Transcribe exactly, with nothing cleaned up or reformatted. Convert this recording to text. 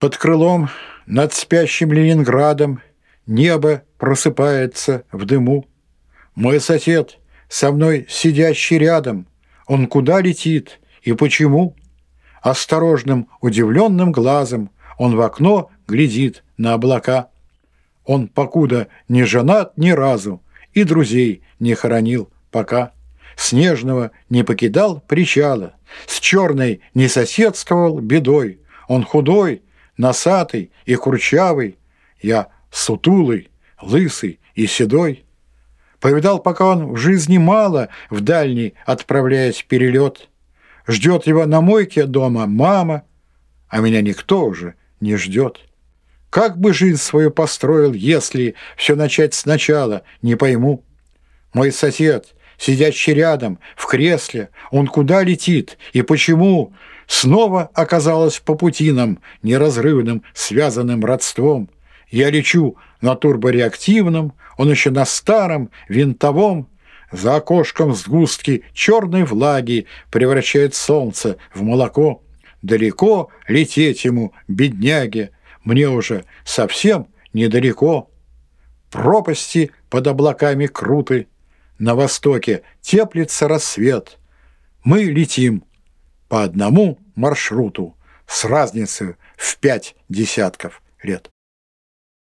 Под крылом над спящим Ленинградом небо просыпается в дыму. Мой сосед, со мной сидящий рядом, он куда летит и почему? Осторожным, удивленным глазом он в окно глядит на облака. Он покуда не женат ни разу и друзей не хоронил пока. Снежного не покидал причала, с черной не соседствовал бедой. Он худой, носатый и курчавый, я сутулый, лысый и седой. Повидал пока он в жизни мало, в дальний отправляясь в перелет. Ждет его на мойке дома мама, а меня никто уже не ждет. Как бы жизнь свою построил, если все начать сначала, не пойму. Мой сосед, сидящий рядом, в кресле, он куда летит и почему? Снова оказалось по пути нам, неразрывным, связанным родством. Я лечу на турбореактивном, он еще на старом, винтовом. За окошком сгустки черной влаги превращает солнце в молоко. Далеко лететь ему, бедняге, мне уже совсем недалеко. Пропасти под облаками круты, на востоке теплится рассвет. Мы летим по одному маршруту с разницей в пять десятков лет.